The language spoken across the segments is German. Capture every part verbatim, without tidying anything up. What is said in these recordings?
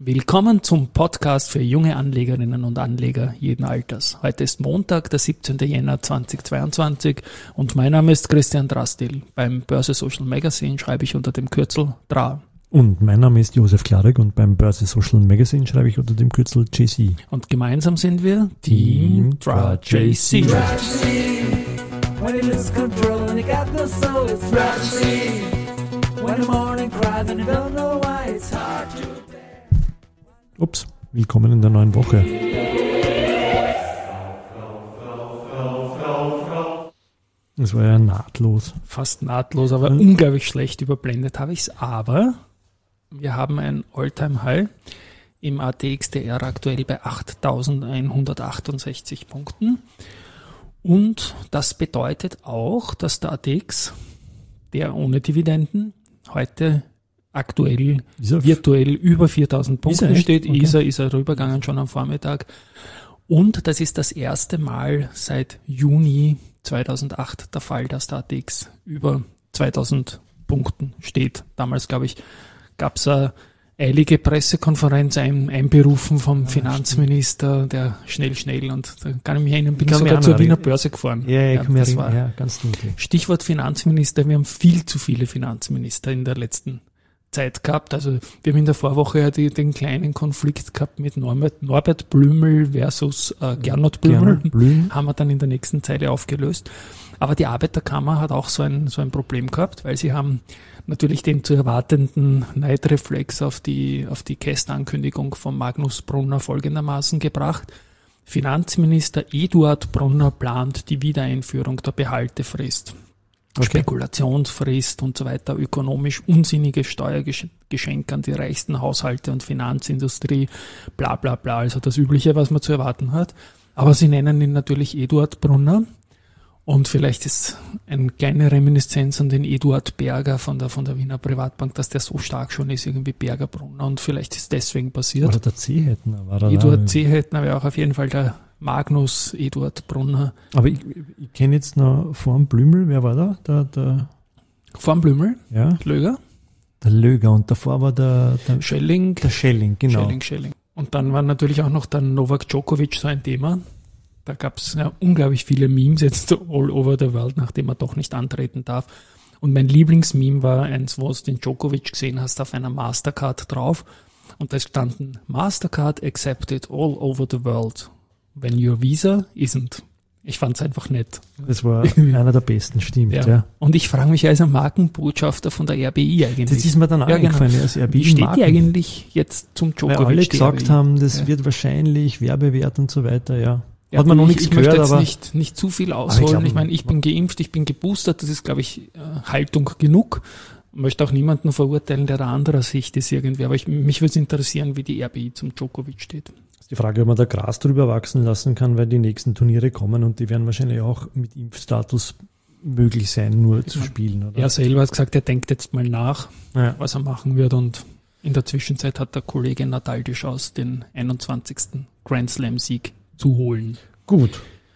Willkommen zum Podcast für junge Anlegerinnen und Anleger jeden Alters. Heute ist Montag, der siebzehnten Jänner zweitausendzweiundzwanzig und mein Name ist Christian Drastil. Beim Börse Social Magazine schreibe ich unter dem Kürzel D R A. Und mein Name ist Josef Klarek und beim Börse Social Magazine schreibe ich unter dem Kürzel J C. Und gemeinsam sind wir Team D R A J C. Ups, willkommen in der neuen Woche. Das war ja nahtlos. Fast nahtlos, aber hm. unglaublich schlecht überblendet habe ich es. Aber wir haben ein All-Time-High im A T X T R aktuell bei achttausendeinhundertachtundsechzig Punkten. Und das bedeutet auch, dass der A T X, der ohne Dividenden, heute aktuell virtuell über viertausend Punkten steht. Okay. Ist er, ist er rübergegangen schon am Vormittag. Und das ist das erste Mal seit Juni zweitausendacht der Fall, dass der A T X über zweitausend Punkten steht. Damals, glaube ich, gab es eine eilige Pressekonferenz ein, einberufen vom ja, Finanzminister, der schnell, schnell und da kann ich mich erinnern, bin ich sogar zur Wiener Börse gefahren. Ja, ja, ja, kann das war ja, ganz dunkel. Stichwort Finanzminister, wir haben viel zu viele Finanzminister in der letzten Zeit gehabt. Also wir haben in der Vorwoche ja die, den kleinen Konflikt gehabt mit Norbert, Norbert Blümel versus äh, Gernot Blümel. Gernot Blüm. Haben wir dann in der nächsten Zeile aufgelöst. Aber die Arbeiterkammer hat auch so ein, so ein Problem gehabt, weil sie haben natürlich den zu erwartenden Neidreflex auf die, auf die Kästankündigung von Magnus Brunner folgendermaßen gebracht. Finanzminister Eduard Brunner plant die Wiedereinführung der Behaltefrist. Okay. Spekulationsfrist und so weiter, ökonomisch unsinnige Steuergeschenke an die reichsten Haushalte und Finanzindustrie, bla bla bla, also das Übliche, was man zu erwarten hat. Aber sie nennen ihn natürlich Eduard Brunner und vielleicht ist eine kleine Reminiszenz an den Eduard Berger von der, von der Wiener Privatbank, dass der so stark schon ist, irgendwie Berger Brunner und vielleicht ist deswegen passiert. Oder der Zehhetner war da. Eduard Zehhetner wäre auch auf jeden Fall der Magnus Eduard Brunner. Aber ich, ich kenne jetzt noch vorm Blümel, wer war da? Der, der vorm Blümel? Ja. Löger? Der Löger und davor war der, der Schelling. Der Schelling, genau. Schelling, Schelling. Und dann war natürlich auch noch der Novak Djokovic so ein Thema. Da gab es ja unglaublich viele Memes jetzt all over the world, nachdem er doch nicht antreten darf. Und mein Lieblingsmeme war eins, wo du den Djokovic gesehen hast, auf einer Mastercard drauf. Und da standen Mastercard accepted all over the world. When your Visa isn't. Ich fand es einfach nett. Das war einer der besten, stimmt. Ja. Ja. Und ich frage mich als Markenbotschafter von der R B I eigentlich. Das ist mir dann auch ja, eingefallen. Genau. Als R B I Wie steht Marken, die eigentlich jetzt zum Djokovic? Weil alle gesagt haben, das ja. wird wahrscheinlich Werbewert und so weiter, ja. Ja, hat man noch nichts ich gehört, möchte jetzt aber nicht, nicht zu viel ausholen. Ich, glaub, ich meine, ich bin geimpft, ich bin geboostert, das ist, glaube ich, Haltung genug. Ich möchte auch niemanden verurteilen, der der anderer Sicht ist irgendwie. Aber ich, mich würde es interessieren, wie die R B I zum Djokovic steht. Die Frage, ob man da Gras drüber wachsen lassen kann, weil die nächsten Turniere kommen und die werden wahrscheinlich auch mit Impfstatus möglich sein, nur ja. zu spielen. Oder? Er selber hat gesagt, er denkt jetzt mal nach, ja. was er machen wird und in der Zwischenzeit hat der Kollege Nadal die Chance, den einundzwanzigsten Grand Slam-Sieg zu holen. Gut.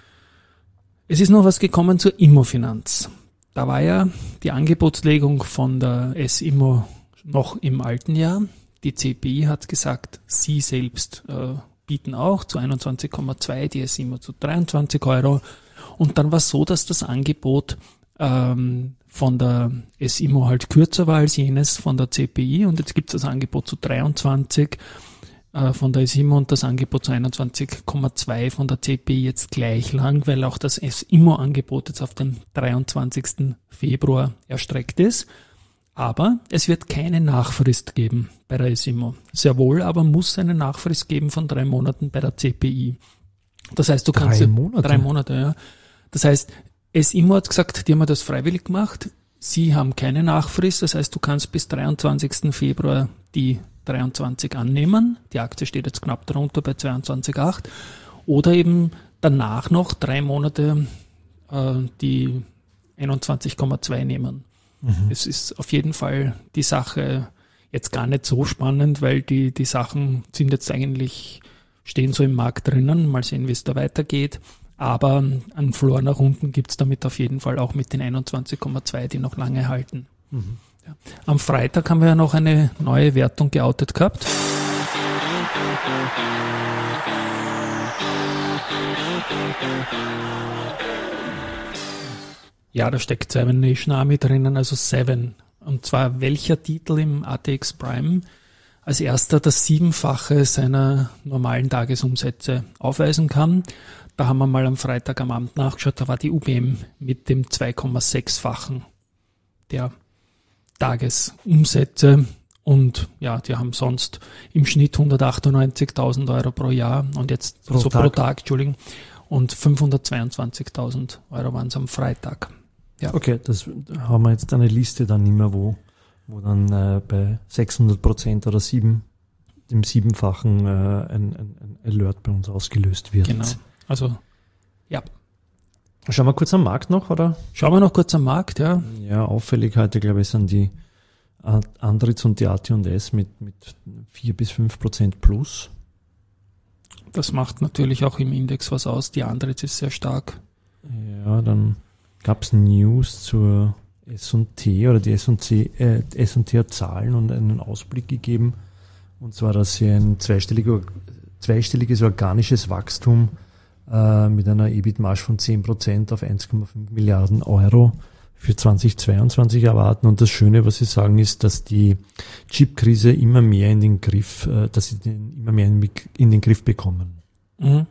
Es ist noch was gekommen zur Immofinanz. Da war ja die Angebotslegung von der S-Immo noch im alten Jahr. Die C P I hat gesagt, sie selbst äh, bieten auch zu einundzwanzig Komma zwei, die S-Immo zu dreiundzwanzig Euro. Und dann war es so, dass das Angebot ähm, von der S-Immo halt kürzer war als jenes von der C P I. Und jetzt gibt es das Angebot zu dreiundzwanzig äh, von der S-Immo und das Angebot zu einundzwanzig Komma zwei von der C P I jetzt gleich lang, weil auch das S-Immo-Angebot jetzt auf den dreiundzwanzigsten Februar erstreckt ist. Aber es wird keine Nachfrist geben bei der S-Immo. Sehr wohl, aber muss eine Nachfrist geben von drei Monaten bei der C P I. Das heißt, du drei kannst... Monate? Drei Monate, ja. Das heißt, S-Immo hat gesagt, die haben das freiwillig gemacht. Sie haben keine Nachfrist. Das heißt, du kannst bis dreiundzwanzigsten Februar die dreiundzwanzig annehmen. Die Aktie steht jetzt knapp darunter bei zweiundzwanzig Komma acht. Oder eben danach noch drei Monate äh, die einundzwanzig Komma zwei nehmen. Mhm. Es ist auf jeden Fall die Sache jetzt gar nicht so spannend, weil die, die Sachen sind jetzt eigentlich, stehen so im Markt drinnen. Mal sehen, wie es da weitergeht. Aber einen Floor nach unten gibt es damit auf jeden Fall auch mit den einundzwanzig Komma zwei, die noch lange halten. Mhm. Ja. Am Freitag haben wir ja noch eine neue Wertung geoutet gehabt. Ja, da steckt Seven Nation Army drinnen, also Seven. Und zwar welcher Titel im A T X Prime als erster das Siebenfache seiner normalen Tagesumsätze aufweisen kann. Da haben wir mal am Freitag am Abend nachgeschaut, da war die U B M mit dem zwei Komma sechs-fachen der Tagesumsätze. Und ja, die haben sonst im Schnitt hundertachtundneunzigtausend Euro pro Jahr und jetzt pro so Tag. pro Tag, Entschuldigung, und fünfhundertzweiundzwanzigtausend Euro waren es am Freitag. Ja. Okay, das haben wir jetzt eine Liste dann immer, wo, wo dann äh, bei sechshundert Prozent oder sieben, dem Siebenfachen äh, ein, ein, ein Alert bei uns ausgelöst wird. Genau, also ja. Schauen wir kurz am Markt noch, oder? Schauen wir noch kurz am Markt, ja. Ja, auffällig heute, glaube ich, sind die Andritz und die A T und S mit, mit vier bis fünf Prozent plus. Das macht natürlich auch im Index was aus. Die Andritz ist sehr stark. Ja, dann gab es News zur S und T oder die S und T, äh, S und T hat Zahlen und einen Ausblick gegeben. Und zwar, dass sie ein zweistelliger, zweistelliges organisches Wachstum äh, mit einer E B I T-Marge von zehn Prozent auf eins Komma fünf Milliarden Euro für zweitausendzweiundzwanzig erwarten. Und das Schöne, was sie sagen, ist, dass die Chip-Krise immer mehr in den Griff, äh, dass sie den immer mehr in, in den Griff bekommen. Mhm.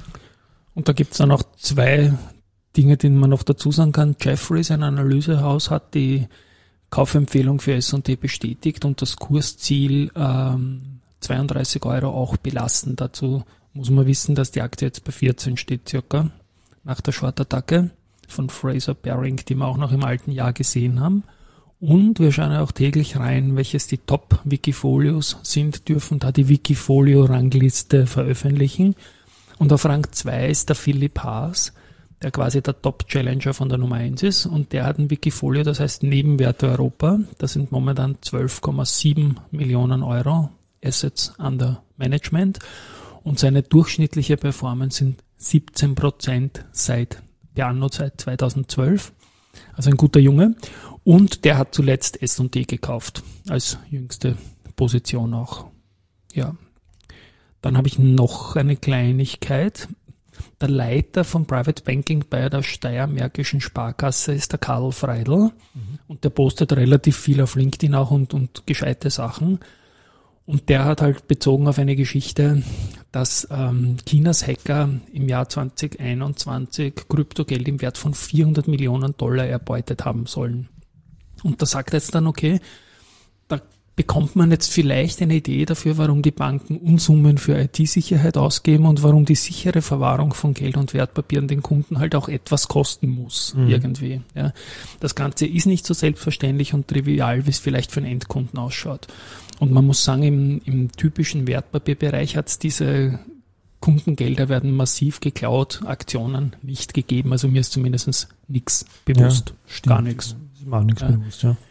Und da gibt es dann auch zwei Dinge, die man noch dazu sagen kann. Jefferies, ein Analysehaus, hat die Kaufempfehlung für S und T bestätigt und das Kursziel ähm, zweiunddreißig Euro auch belassen. Dazu muss man wissen, dass die Aktie jetzt bei vierzehn steht circa, nach der Short-Attacke von Fraser Baring, die wir auch noch im alten Jahr gesehen haben. Und wir schauen auch täglich rein, welches die Top-Wikifolios sind, dürfen da die Wikifolio-Rangliste veröffentlichen. Und auf Rang zwei ist der Philipp Haas, der quasi der Top-Challenger von der Nummer eins ist. Und der hat ein Wikifolio, das heißt Nebenwerte Europa. Das sind momentan zwölf Komma sieben Millionen Euro Assets under Management. Und seine durchschnittliche Performance sind siebzehn Prozent seit der Anno seit zweitausendzwölf. Also ein guter Junge. Und der hat zuletzt S und T gekauft, als jüngste Position auch. Ja. Dann habe ich noch eine Kleinigkeit. Der Leiter von Private Banking bei der Steiermärkischen Sparkasse ist der Karl Freidl. Mhm. Und der postet relativ viel auf LinkedIn auch und, und gescheite Sachen. Und der hat halt bezogen auf eine Geschichte, dass ähm, Chinas Hacker im Jahr zwanzig einundzwanzig Kryptogeld im Wert von vierhundert Millionen Dollar erbeutet haben sollen. Und da sagt er jetzt dann, okay, da bekommt man jetzt vielleicht eine Idee dafür, warum die Banken Unsummen für I T-Sicherheit ausgeben und warum die sichere Verwahrung von Geld und Wertpapieren den Kunden halt auch etwas kosten muss, mhm. irgendwie. Ja. Das Ganze ist nicht so selbstverständlich und trivial, wie es vielleicht für einen Endkunden ausschaut. Und man muss sagen, im, im typischen Wertpapierbereich hat es diese Kundengelder werden massiv geklaut, Aktionen nicht gegeben. Also mir ist zumindest nichts bewusst. Ja, gar nichts. Ist mir auch nichts ja. bewusst, ja.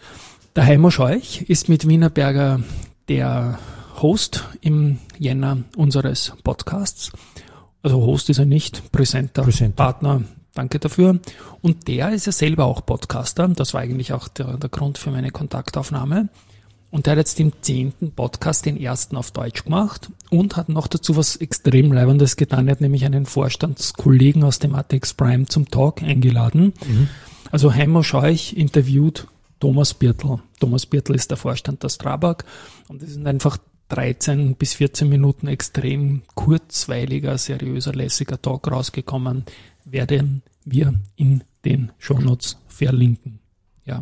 Der Heimo Scheuch ist mit Wienerberger der Host im Jänner unseres Podcasts. Also Host ist er nicht, Präsenter, Präsenter. Partner. Danke dafür. Und der ist ja selber auch Podcaster. Das war eigentlich auch der, der Grund für meine Kontaktaufnahme. Und der hat jetzt im zehnten Podcast den ersten auf Deutsch gemacht und hat noch dazu was extrem Leibendes getan. Er hat nämlich einen Vorstandskollegen aus dem A T X Prime zum Talk eingeladen. Mhm. Also Heimo Scheuch interviewt Thomas Birtl. Thomas Birtl ist der Vorstand der Strabag und es sind einfach dreizehn bis vierzehn Minuten extrem kurzweiliger, seriöser, lässiger Talk rausgekommen. Werden wir in den Shownotes verlinken. Ja.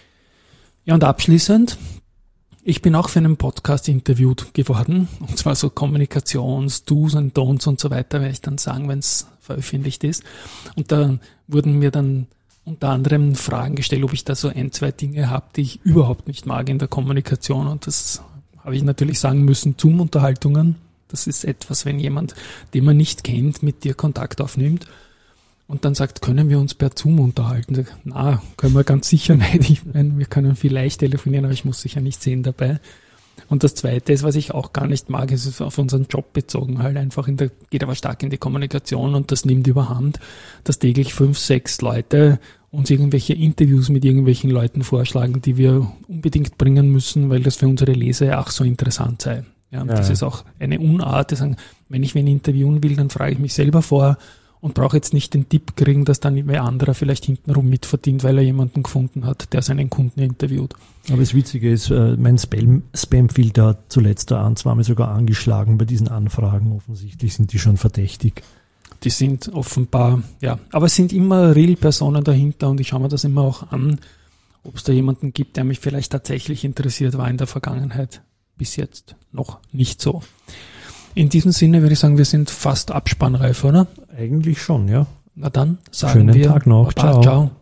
Ja, und abschließend, ich bin auch für einen Podcast interviewt geworden, und zwar so Kommunikations-, Do's und Don'ts und so weiter, werde ich dann sagen, wenn es veröffentlicht ist. Und da wurden mir dann unter anderem Fragen gestellt, ob ich da so ein, zwei Dinge habe, die ich überhaupt nicht mag in der Kommunikation. Und das habe ich natürlich sagen müssen, Zoom-Unterhaltungen. Das ist etwas, wenn jemand, den man nicht kennt, mit dir Kontakt aufnimmt und dann sagt, können wir uns per Zoom unterhalten? Na, können wir ganz sicher nicht. Ich meine, wir können vielleicht telefonieren, aber ich muss sicher nicht sehen dabei. Und das Zweite ist, was ich auch gar nicht mag, ist auf unseren Job bezogen, halt einfach in der, geht aber stark in die Kommunikation und das nimmt überhand, dass täglich fünf, sechs Leute uns irgendwelche Interviews mit irgendwelchen Leuten vorschlagen, die wir unbedingt bringen müssen, weil das für unsere Leser ach so interessant sei. Ja, und Ja. das ist auch eine Unart, die sagen, wenn ich wen interviewen will, dann frage ich mich selber vor und brauche jetzt nicht den Tipp kriegen, dass dann wer anderer vielleicht hintenrum mitverdient, weil er jemanden gefunden hat, der seinen Kunden interviewt. Aber das Witzige ist, äh, mein Spam- Spam-Filter hat zuletzt da ein, zweimal sogar angeschlagen bei diesen Anfragen. Offensichtlich sind die schon verdächtig. Die sind offenbar, ja, aber es sind immer Real-Personen dahinter und ich schaue mir das immer auch an, ob es da jemanden gibt, der mich vielleicht tatsächlich interessiert, war in der Vergangenheit bis jetzt noch nicht so. In diesem Sinne würde ich sagen, wir sind fast abspannreif, oder? Eigentlich schon, ja. Na dann sagen Schönen wir Tag noch. Baba, Ciao. ciao.